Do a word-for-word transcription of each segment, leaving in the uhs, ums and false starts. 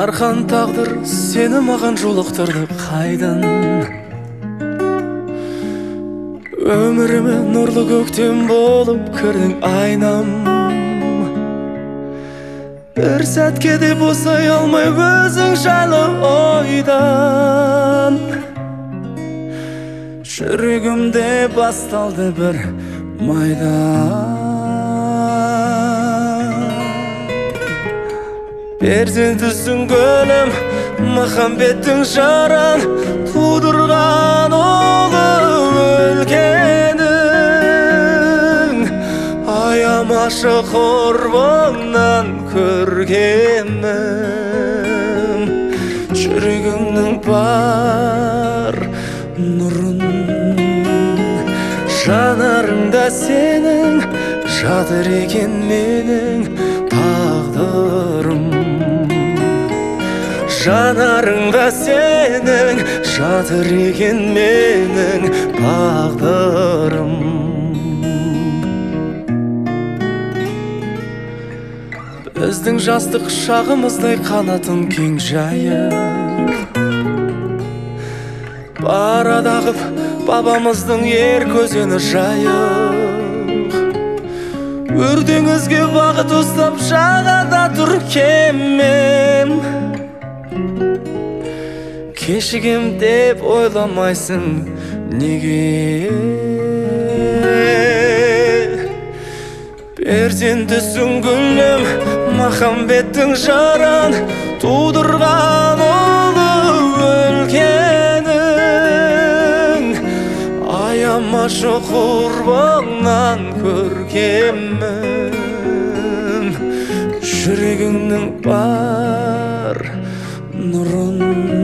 Жарқан тағдыр сені маған жолықтырды қайдан. Өміріме нұрлы көктем болып кірдің айнам. Бір сәтке де босай алмай өзің жайлы ойдан. Жүрегімде басталды бір майдан. Перзентісің гүлім, махамбеттің жаран, тудырған ұлы өлкенің. Аямашы құрбыңнан көргенім, жүрегіңнің бар нұрын. Жанарыңда сенің жатыр екен менің тағдырым. Жанарыңда сенің жатыр екен менің тағдырым. Біздің жастық шағымыздай қанатын кең жайып, барадағып бабамыздың ер көзені жайық. Өрдеңізге бағыт ұстап жағада тұр кемем. Кешігем деп ойламайсың неге? Перзентісің гүлім, махамбеттің жаран, тудырған ұлы өлкенің. Аямашы құрбыңнан көркемім, жүрегіңнің бар нұрын.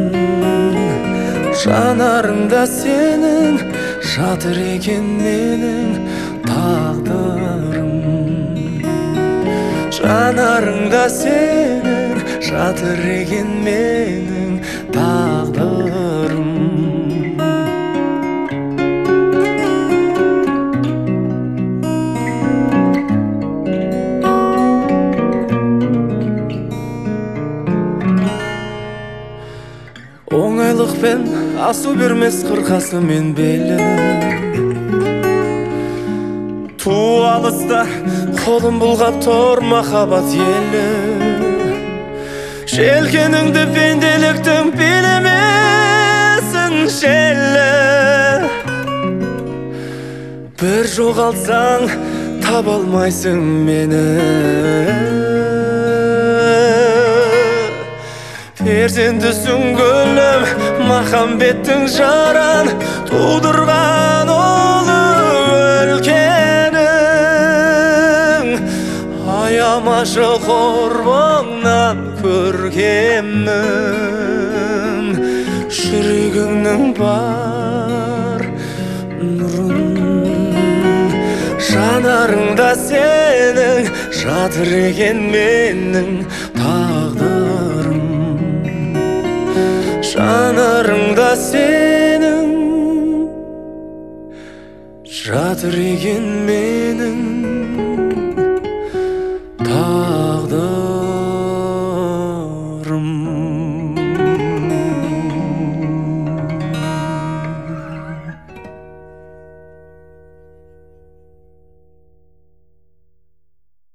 Жанарыңда сенің жатыр екен менің тағдырым. Жанарыңда сенің жатыр екен менің тағдырым. Оңайлықпен асу бермес қырқасы мен белі. Ту алыста қолым бұлғап тұр махаббат елі. Желкеніңді пенделіктің билемесін желі. Бір жоғалтсаң таба алмайсың мені. Перзентісің гүлім, махамбеттің жаран, тудырған ұлы өлкенің. Аямашы құрбыңнан көркемім, жүрегіңнің бар нұрын. Жанарыңда сенің жатыр екен менің тағдырым. Жанарыңда сенің жатыр екен менің